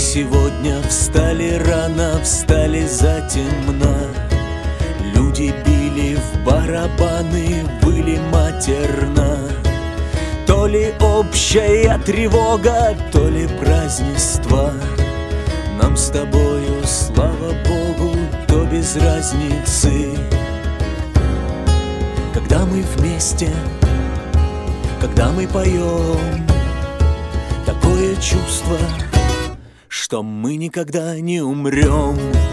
сегодня встали рано, встали затемно. Люди били в барабаны, выли матерно. То ли общая тревога, то ли празднество. Нам с тобою, слава Богу, то без разницы. Когда мы вместе, когда мы поем, такое чувство, что мы никогда не умрем.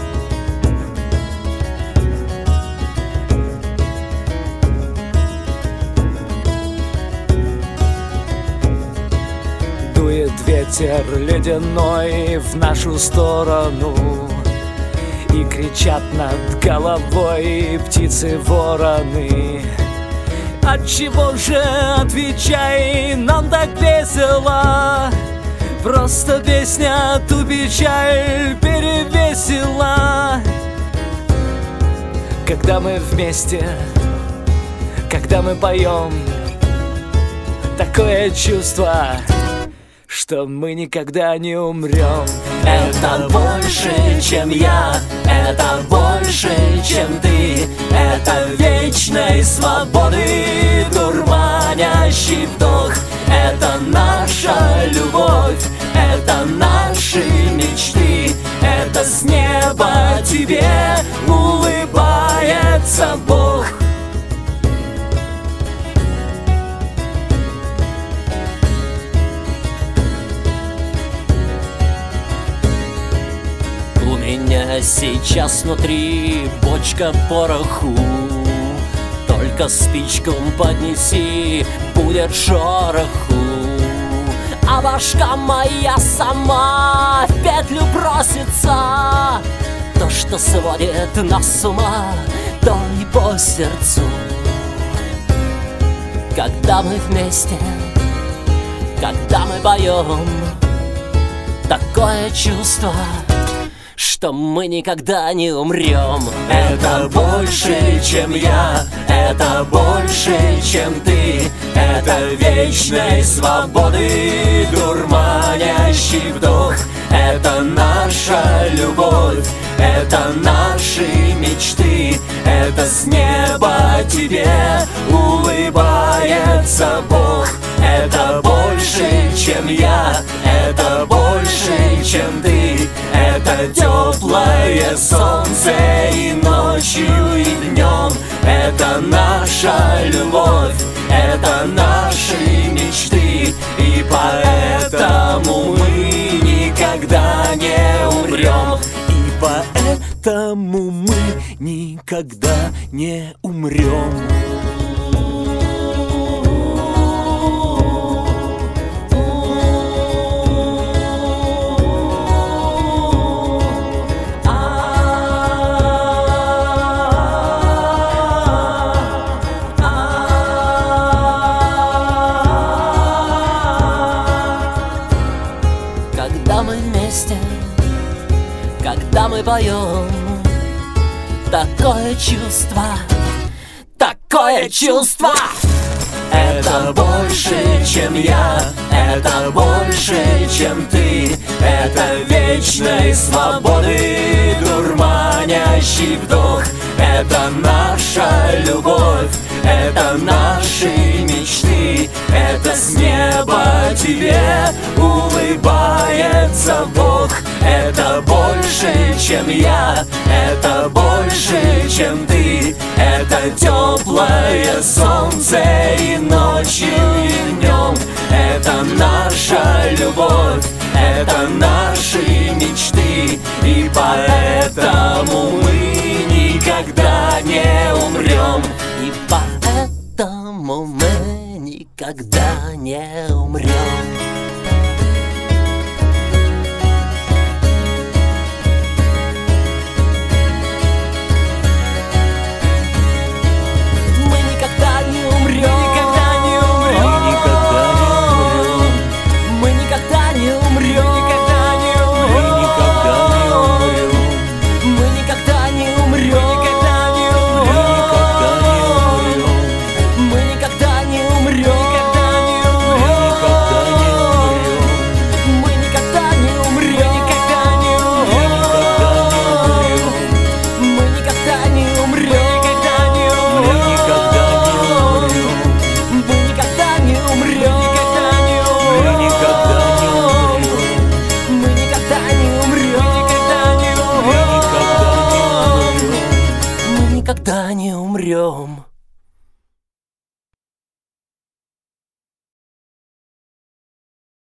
Дует ветер ледяной в нашу сторону, и кричат над головой птицы-вороны. Отчего же, отвечай, нам так весело? Просто песня ту печаль перевесила. Когда мы вместе, когда мы поем, такое чувство, что мы никогда не умрем. Это больше, чем я, это больше, чем ты. Это вечной свободы дурманящий вдох. Это наша любовь, это наши мечты. Это с неба тебе улыбается Бог. У меня сейчас внутри бочка пороху. Только спичку поднеси, будет шороху. А башка моя сама в петлю бросится. То, что сводит нас с ума, то и по сердцу. Когда мы вместе, когда мы поем, такое чувство, что мы никогда не умрем. Это больше, чем я, это больше, чем ты. Это вечной свободы дурманящий вдох. Это наша любовь, это наши мечты. Это с неба тебе улыбается Бог. Это больше, чем я, это больше, чем ты. Это теплое солнце и ночью, и днем. Это наша любовь, это наши мечты. И поэтому мы никогда не умрем. И поэтому мы никогда не умрем. Когда мы вместе, когда мы поем, такое чувство, такое чувство. Это больше, чем я, это больше, чем ты. Это вечной свободы дурманящий вдох. Это наша любовь, это наши мечты. Это с неба тебе улыбается Бог. Это больше, чем я, это больше, чем ты. Это теплое солнце и ночью, и днем. Это наша любовь, это наши мечты. И поэтому мы никогда не умрем. И поэтому мы никогда не умрем. Никогда не умрем.